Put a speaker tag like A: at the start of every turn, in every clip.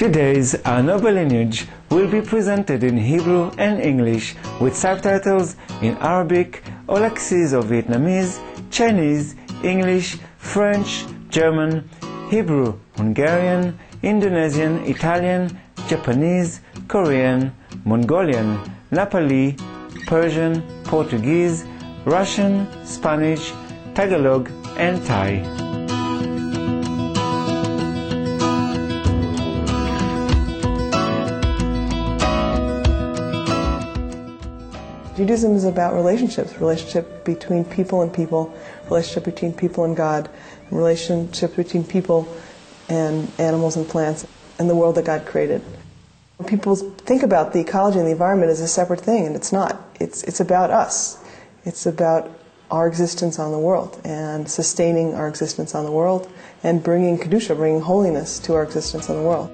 A: Today's Our Noble Lineage will be presented in Hebrew and English with subtitles in Arabic, Olaxese or Vietnamese, Chinese, English, French, German, Hebrew, Hungarian, Indonesian, Italian, Japanese, Korean, Mongolian, Nepali, Persian, Portuguese, Russian, Spanish, Tagalog, and Thai.
B: Judaism is about relationships, relationship between people and people, relationship between people and God, and relationship between people and animals and plants, and the world that God created. People think about the ecology and the environment as a separate thing, and it's not. It's about us. It's about our existence on the world, and sustaining our existence on the world, and bringing Kedusha, bringing holiness to our existence on the world.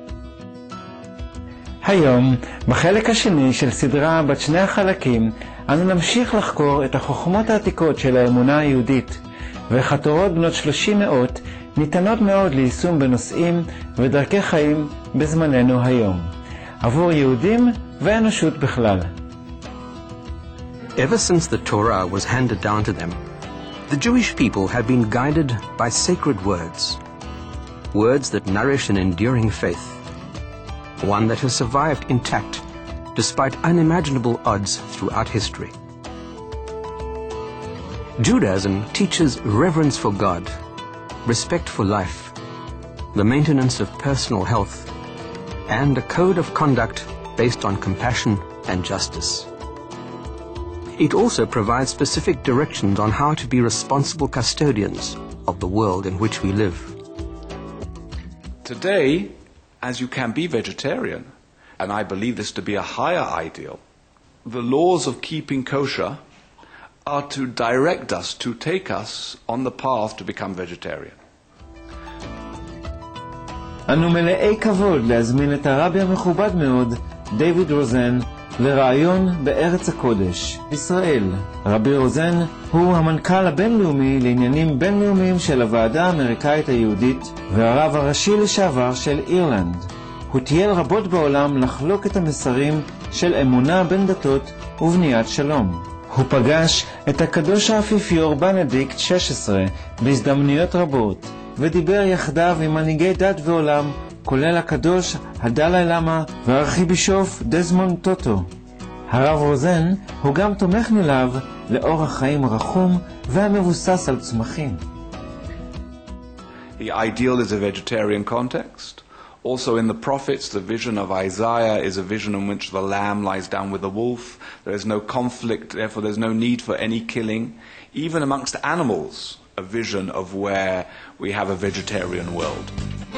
A: היום, בחלק השני של סדרה בת שני החלקים, אנו נמשיך לחקור את החוכמות העתיקות של האמונה היהודית, ואיך התורות בנות 30 מאות ניתנות מאוד ליישום בנושאים ודרכי חיים בזמננו היום, עבור יהודים ואנושות בכלל.
C: Ever since the Torah was handed down to them, the Jewish people have been guided by sacred words, words that nourish an enduring faith, one that has survived intact despite unimaginable odds throughout history. Judaism teaches reverence for God, respect for life, the maintenance of personal health, and a code of conduct based on compassion and justice. It also provides specific directions on how to be responsible custodians of the world in which we live.
D: Today, as you can be vegetarian, and I believe this to be a higher ideal, the laws of keeping kosher are to direct us, to take us on the path to become vegetarian.
A: אנו מלאי כבוד להזמין את הרבי המכובד מאוד, דיוויד רוזן, לרעיון בארץ הקודש, ישראל. רבי רוזן הוא המנכ"ל הבינלאומי לעניינים בינלאומיים של הוועדה האמריקאית היהודית והרב הראשי לשעבר של אירלנד. הוא טייל רבות בעולם לחלוק את המסרים של אמונה בין דתות ובניית שלום. הוא פגש את הקדוש האפיפיור בנדיקט 16 בהזדמנויות רבות, ודיבר יחדיו עם מנהיגי דת ועולם, כולל הקדוש הדלאי למה והארכיבישוף דזמונד טוטו. הרב רוזן הוא גם תומך נלהב לאורח חיים רחום והמבוסס על צמחים.
D: The ideal is a vegetarian context. Also in the prophets, the vision of Isaiah is a vision in which the lamb lies down with the wolf. There is no conflict, therefore there's no need for any killing. Even amongst animals, a vision of where we have a vegetarian world.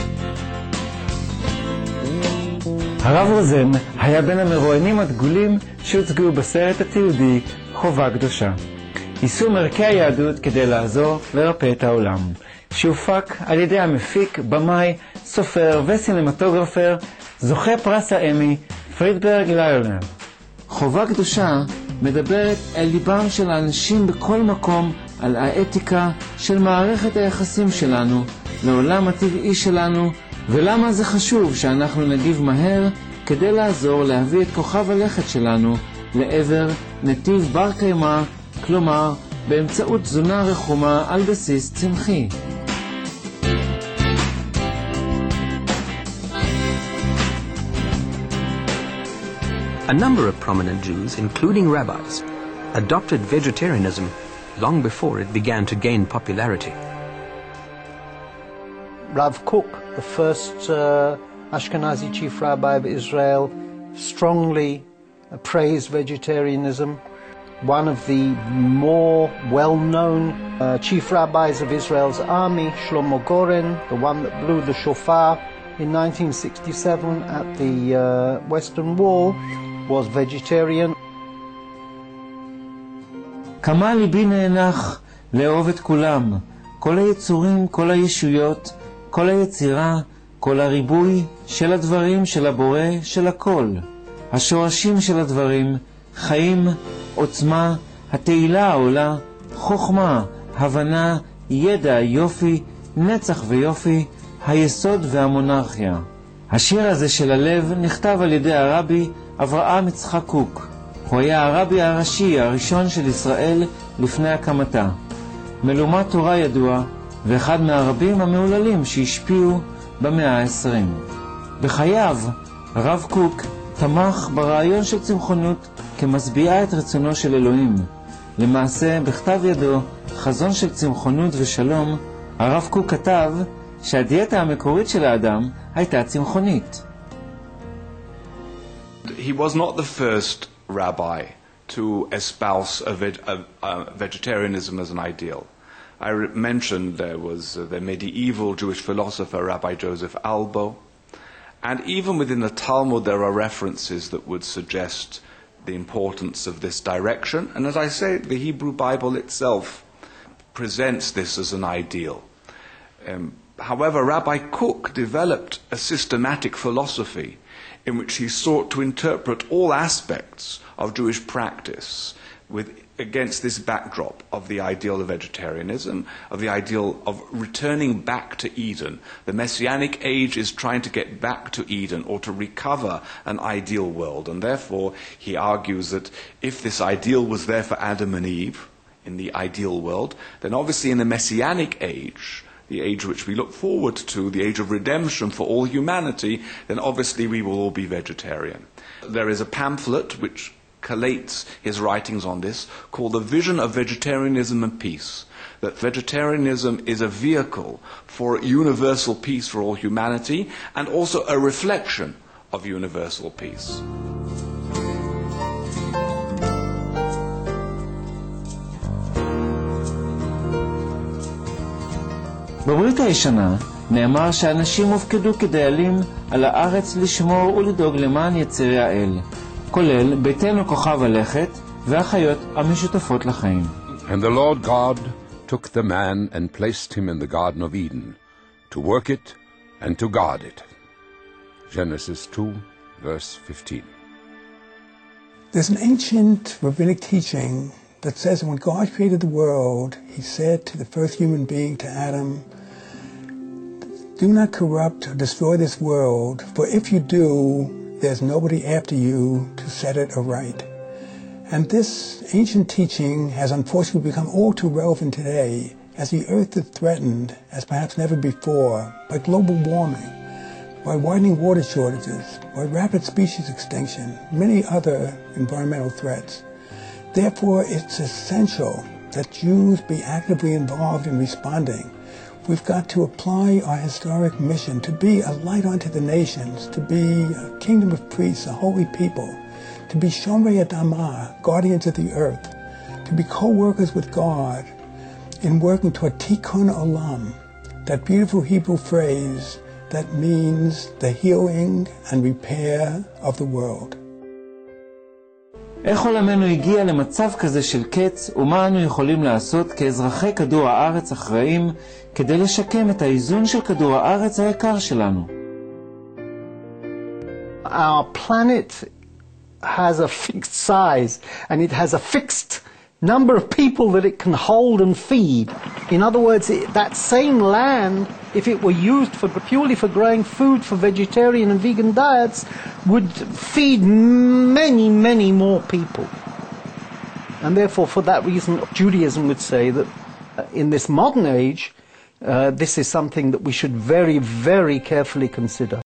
A: הרב רוזן היה בין המרואיינים הדגולים שהוצגו בסרט התיעודי חובה קדושה. יישום ערכי היהדות כדי לעזור לרפא את העולם, שהופק על ידי המפיק, במאי, סופר וסינמטוגרפר, זוכה פרס האמי, פרידברג ליונר. חובה קדושה מדברת אל ליבם של האנשים בכל מקום על האתיקה של מערכת היחסים שלנו, לעולם הטבעי שלנו, ולמה זה חשוב שאנחנו נגיב מהר כדי לעזור להביא את כוכב הלכת שלנו לעבר נתיב בר קיימא, כלומר באמצעות תזונה רחומה על בסיס צמחי.
C: A number of prominent Jews, including rabbis, adopted vegetarianism long before it began to gain popularity.
E: Rav Kook, the first Ashkenazi chief rabbi of Israel, strongly praised vegetarianism. One of the more well-known chief rabbis of Israel's army, Shlomo Goren, the one that blew the shofar in 1967 at the Western Wall, was vegetarian.
A: כמה ליבי נאנח לאהוב את כולם, כל היצורים, כל הישויות, כל היצירה, כל הריבוי של הדברים, של הבורא, של הכל. השורשים של הדברים, חיים, עוצמה, התהילה העולה, חוכמה, הבנה, ידע, יופי, נצח ויופי, היסוד והמונרכיה. השיר הזה של הלב נכתב על ידי הרבי אברהם יצחק קוק. הוא היה הרבי הראשי הראשון של ישראל לפני הקמתה. מלומד תורה ידוע, ואחד מהרבים המעוללים שהשפיעו במאה ה-20. בחייו, הרב קוק תמך ברעיון של צמחונות כמשביעה את רצונו של אלוהים. למעשה, בכתב ידו, חזון של צמחונות ושלום, הרב קוק כתב שהדיאטה המקורית של האדם הייתה צמחונית.
D: He was not the first rabbi to espouse vegetarianism as an ideal. I mentioned there was the medieval Jewish philosopher Rabbi Joseph Albo, and even within the Talmud there are references that would suggest the importance of this direction, and as I say, the Hebrew Bible itself presents this as an ideal. However, Rabbi Kook developed a systematic philosophy in which he sought to interpret all aspects of Jewish practice against this backdrop of the ideal of vegetarianism, of the ideal of returning back to Eden. The Messianic age is trying to get back to Eden or to recover an ideal world, and therefore he argues that if this ideal was there for Adam and Eve in the ideal world, then obviously in the Messianic age, the age which we look forward to, the age of redemption for all humanity, then obviously we will all be vegetarian. There is a pamphlet which collates his writings on this called The Vision of Vegetarianism and Peace, that vegetarianism is a vehicle for universal peace for all humanity and also a reflection of universal peace.
A: בברית הישנה נאמר שאנשים הופקדו כדיילים על הארץ לשמור ולדאוג למען יצרי האל, כולל ביתנו כוכב הלכת והחיות המשותפות לחיים.
F: And the Lord God took the man and placed him in the Garden of Eden to work it and to guard it. Genesis 2, verse 15.
G: There's an ancient rabbinic teaching that says when God created the world, he said to the first human being, to Adam, do not corrupt or destroy this world, for if you do, there's nobody after you to set it aright. And this ancient teaching has unfortunately become all too relevant today as the earth is threatened, as perhaps never before, by global warming, by widening water shortages, by rapid species extinction, many other environmental threats. Therefore, it's essential that Jews be actively involved in responding. We've got to apply our historic mission to be a light unto the nations, to be a kingdom of priests, a holy people, to be Shomrei Adamah, guardians of the earth, to be co-workers with God in working toward Tikkun Olam, that beautiful Hebrew phrase that means the healing and repair of the world.
A: איך עולמנו הגיע למצב כזה של קץ, ומה אנו יכולים לעשות כאזרחי כדור הארץ אחראים כדי לשקם את האיזון של כדור הארץ היקר שלנו?
E: Our planet has a fixed size and it has a fixed number of people that it can hold and feed. In other words, that same land, if it were used purely for growing food for vegetarian and vegan diets, would feed many, many more people. And therefore, for that reason, Judaism would say that in this modern age, this is something that we should very, very carefully consider.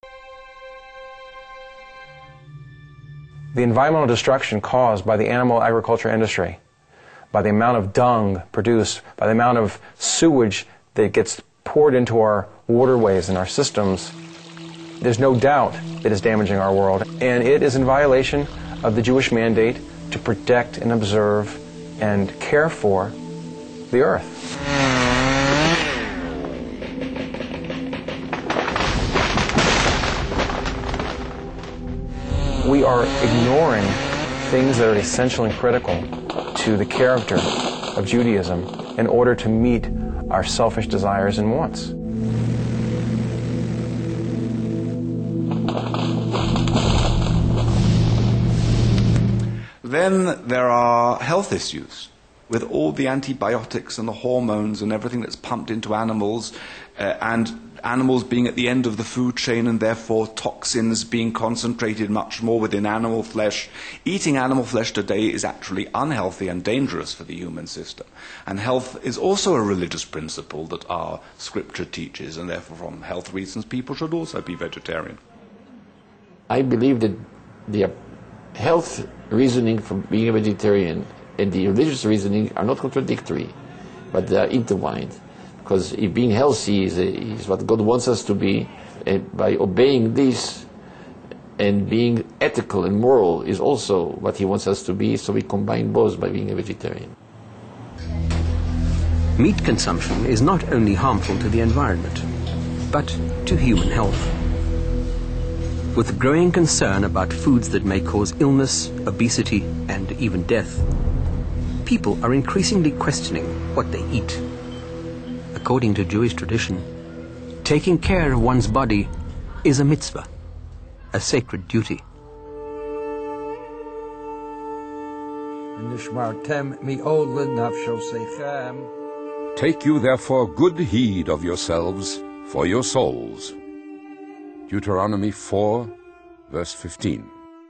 H: The environmental destruction caused by the animal agriculture industry, by the amount of dung produced, by the amount of sewage that gets poured into our waterways and our systems, there's no doubt it is damaging our world. And it is in violation of the Jewish mandate to protect and observe and care for the earth. We are ignoring things that are essential and critical to the character of Judaism in order to meet our selfish desires and wants.
D: Then there are health issues. with all the antibiotics and the hormones and everything that's pumped into animals, and animals being at the end of the food chain and therefore toxins being concentrated much more within animal flesh. Eating animal flesh today is actually unhealthy and dangerous for the human system. And health is also a religious principle that our scripture teaches, and therefore from health reasons people should also be vegetarian.
I: I believe that the health reasoning for being a vegetarian and the religious reasoning are not contradictory, but they are intertwined. Because being healthy is what God wants us to be, and by obeying this and being ethical and moral is also what He wants us to be, so we combine both by being a vegetarian.
C: Meat consumption is not only harmful to the environment, but to human health. With growing concern about foods that may cause illness, obesity, and even death, people are increasingly questioning what they eat. According to Jewish tradition, taking care of one's body is a mitzvah, a sacred duty.
F: Take you therefore good heed of yourselves for your souls. Deuteronomy 4, verse 15.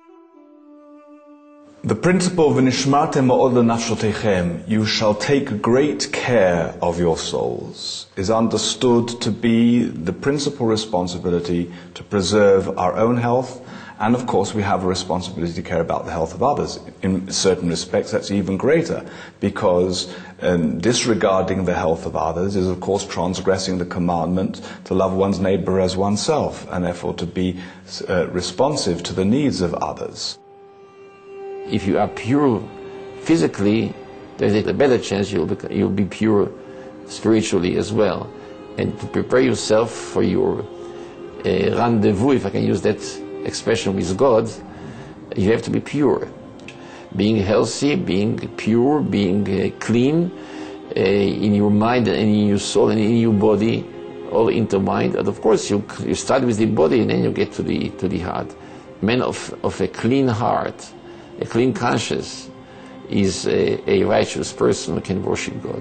D: The principle of V'nishmartem ma'od lenafshotechem, you shall take great care of your souls, is understood to be the principal responsibility to preserve our own health, and of course we have a responsibility to care about the health of others. In certain respects that's even greater, because disregarding the health of others is of course transgressing the commandment to love one's neighbor as oneself, and therefore to be responsive to the needs of others.
I: If you are pure physically, there's a better chance you'll be pure spiritually as well. And to prepare yourself for your rendezvous, if I can use that expression, with God, you have to be pure. Being healthy, being pure, being clean in your mind and in your soul and in your body, all intertwined. And of course, you start with the body and then you get to the heart. Man of a clean heart, a clean conscience, is a righteous person who can worship God.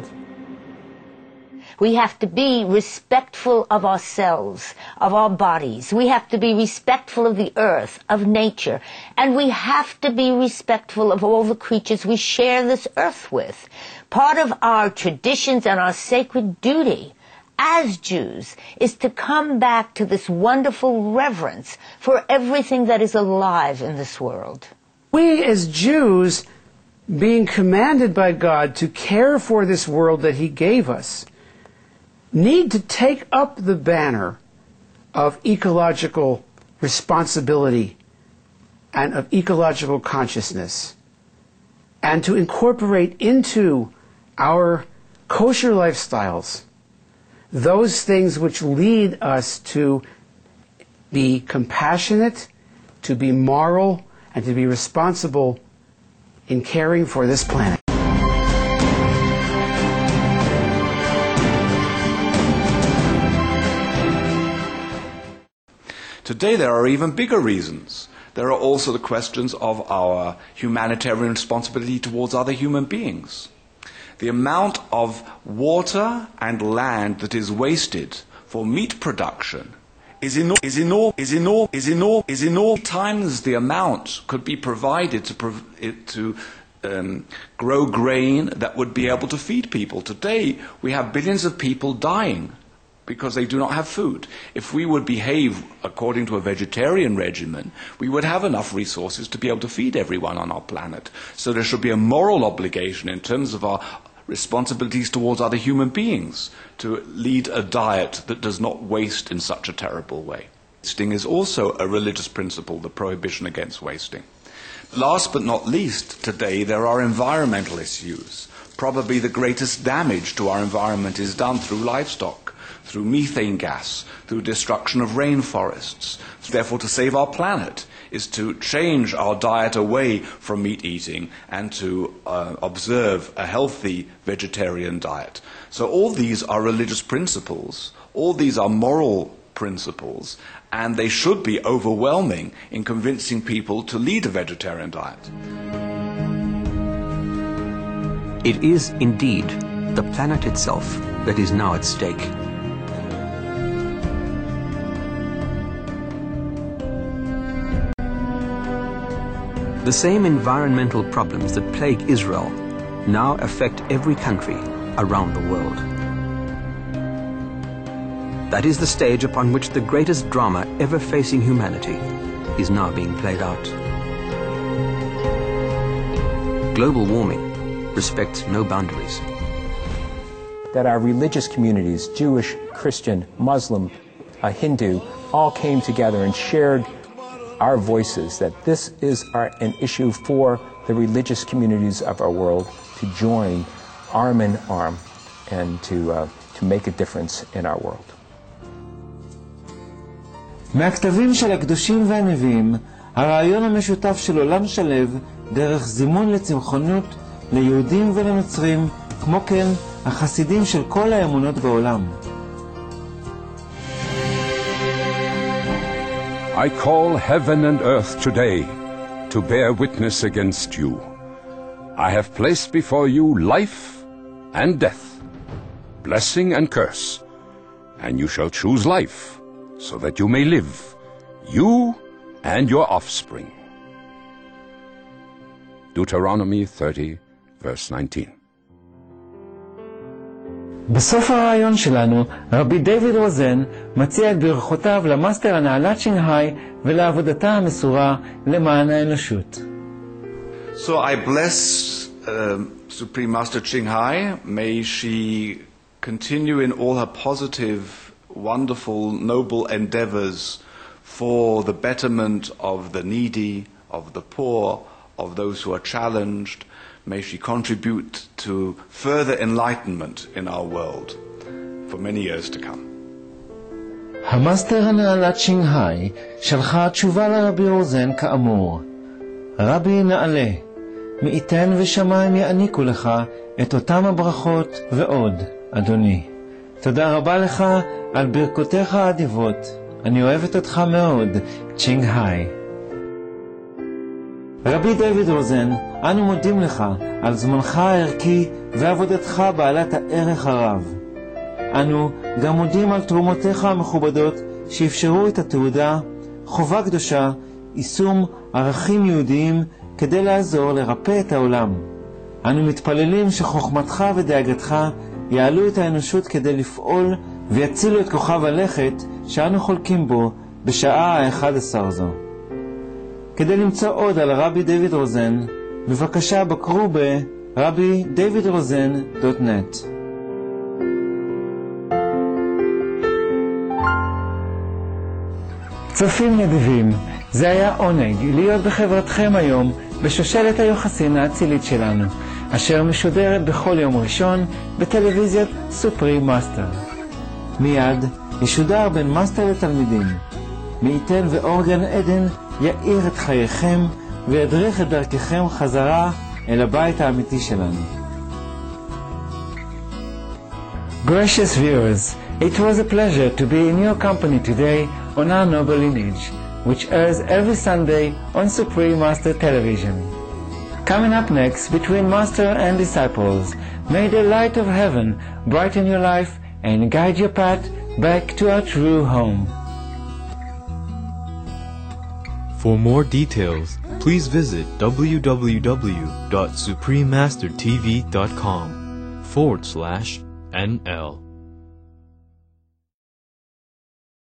J: We have to be respectful of ourselves, of our bodies. We have to be respectful of the earth, of nature. And we have to be respectful of all the creatures we share this earth with. Part of our traditions and our sacred duty as Jews is to come back to this wonderful reverence for everything that is alive in this world.
K: We as Jews, being commanded by God to care for this world that He gave us, need to take up the banner of ecological responsibility and of ecological consciousness, and to incorporate into our kosher lifestyles those things which lead us to be compassionate, to be moral, and to be responsible in caring for this planet.
D: Today there are even bigger reasons. There are also the questions of our humanitarian responsibility towards other human beings. The amount of water and land that is wasted for meat production is enormous. Times the amount could be provided to grow grain that would be able to feed people. Today we have billions of people dying because they do not have food. If we would behave according to a vegetarian regimen, we would have enough resources to be able to feed everyone on our planet. So there should be a moral obligation in terms of our responsibilities towards other human beings to lead a diet that does not waste in such a terrible way. Wasting is also a religious principle, the prohibition against wasting. Last but not least, today there are environmental issues. Probably the greatest damage to our environment is done through livestock, through methane gas, through destruction of rainforests. Therefore, to save our planet is to change our diet away from meat eating and to observe a healthy vegetarian diet. So all these are religious principles, all these are moral principles, and they should be overwhelming in convincing people to lead a vegetarian diet.
C: It is indeed the planet itself that is now at stake. The same environmental problems that plague Israel now affect every country around the world. That is the stage upon which the greatest drama ever facing humanity is now being played out. Global warming respects no boundaries.
L: That our religious communities, Jewish, Christian, Muslim, Hindu, all came together and shared our voices, that this is an issue for the religious communities of our world to join arm in arm and to make a difference in our world.
A: מהכתבים של הקדושים והנביאים, הרעיון המשותף של עולם שלב דרך זימון לצמחונות ליהודים ולנוצרים, כמו כן החסידים של כל האמונות בעולם.
F: I call heaven and earth today to bear witness against you. I have placed before you life and death, blessing and curse, and you shall choose life, so that you may live, you and your offspring. Deuteronomy 30, verse 19.
A: בסוף הרעיון שלנו, רבי דיוויד רוזן מציע את ברכותיו למאסטר הנעלת שינגהאי ולעבודתה המסורה למען האנושות.
D: So I bless Supreme Master Ching Hai. May she continue in all her positive, wonderful, noble endeavors for the betterment of the needy, of the poor, of those who are challenged. May she contribute to further enlightenment in our world for many years to come.
A: המאסטר הנעלת שינגהאי שלחה תשובה לרבי רוזן כאמור. רבי נעלה, מי ייתן ושמיים יעניקו לך את אותם הברכות ועוד, אדוני. תודה רבה לך על ברכותיך האדיבות. אני אוהבת אותך מאוד, צ'ינגהאי. רבי דיוויד רוזן, אנו מודים לך על זמנך הערכי ועבודתך בעלת הערך הרב. אנו גם מודים על תרומותיך המכובדות שאפשרו את התעודה, חובה קדושה, יישום ערכים יהודיים כדי לעזור לרפא את העולם. אנו מתפללים שחוכמתך ודאגתך יעלו את האנושות כדי לפעול ויצילו את כוכב הלכת שאנו חולקים בו בשעה ה-11 זו. כדי למצוא עוד על רבי דיוויד רוזן, בבקשה בקרו ב-rabbidavidrozen.net. צופים נדיבים, זה היה עונג להיות בחברתכם היום בשושלת היוחסין האצילית שלנו, אשר משודרת בכל יום ראשון בטלוויזיית סופרים מאסטר. מיד ישודר בין מאסטר לתלמידים. מי ייתן ואור גן עדן יאיר את חייכם וידריך את דרככם חזרה אל הבית האמיתי שלנו. Gracious viewers, it was a pleasure to be in your company today on our noble lineage, which airs every Sunday on Supreme Master Television. Coming up next, between Master and Disciples, may the light of heaven brighten your life and guide your path back to our true home.
M: For more details, please visit www.suprememastertv.com/NL.